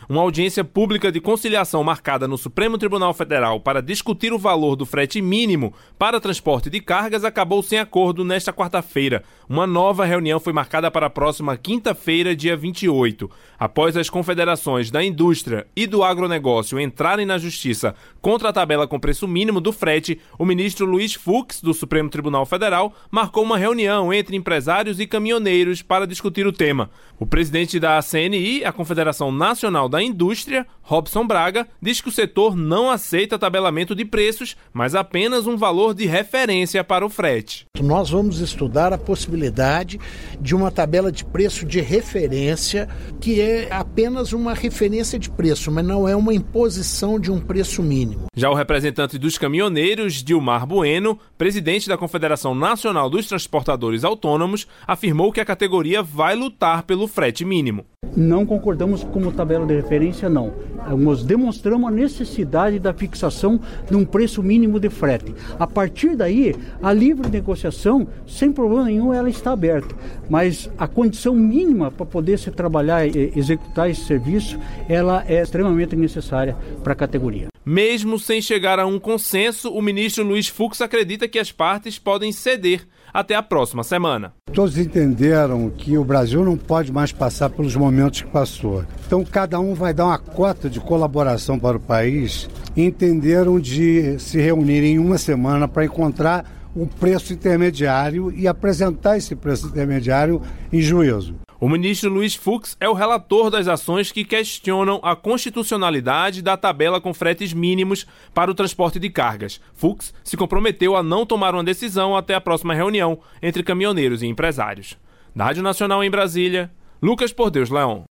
Uma audiência pública de conciliação marcada no Supremo Tribunal Federal para discutir o valor do frete mínimo para transporte de cargas acabou sem acordo nesta quarta-feira. Uma nova reunião foi marcada para a próxima quinta-feira, dia 28. Após as confederações da indústria e do agronegócio entrarem na justiça contra a tabela com preço mínimo do frete, o ministro Luiz Fux, do Supremo Tribunal Federal, marcou uma reunião entre empresários e caminhoneiros para discutir o tema. O presidente da ACNI, a Confederação Nacional da Indústria, Robson Braga, diz que o setor não aceita tabelamento de preços, mas apenas um valor de referência para o frete. Nós vamos estudar a possibilidade de uma tabela de preço de referência, que é apenas uma referência de preço, mas não é uma imposição de um preço mínimo. Já o representante dos caminhoneiros, Dilmar Bueno, presidente da Confederação Nacional dos Transportadores Autônomos, afirmou que a categoria vai lutar pelo frete mínimo. Não concordamos como tabela de referência, não. Nós demonstramos a necessidade da fixação de um preço mínimo de frete. A partir daí, a livre negociação, sem problema nenhum, ela está aberta. Mas a condição mínima para poder se trabalhar e executar esse serviço, ela é extremamente necessária para a categoria. Mesmo sem chegar a um consenso, o ministro Luiz Fux acredita que as partes podem ceder até a próxima semana. Todos entenderam que o Brasil não pode mais passar pelos momentos que passou. Então cada um vai dar uma cota de colaboração para o país e entenderam de se reunir em uma semana para encontrar um preço intermediário e apresentar esse preço intermediário em juízo. O ministro Luiz Fux é o relator das ações que questionam a constitucionalidade da tabela com fretes mínimos para o transporte de cargas. Fux se comprometeu a não tomar uma decisão até a próxima reunião entre caminhoneiros e empresários. Da Rádio Nacional em Brasília, Lucas Por Deus Leão.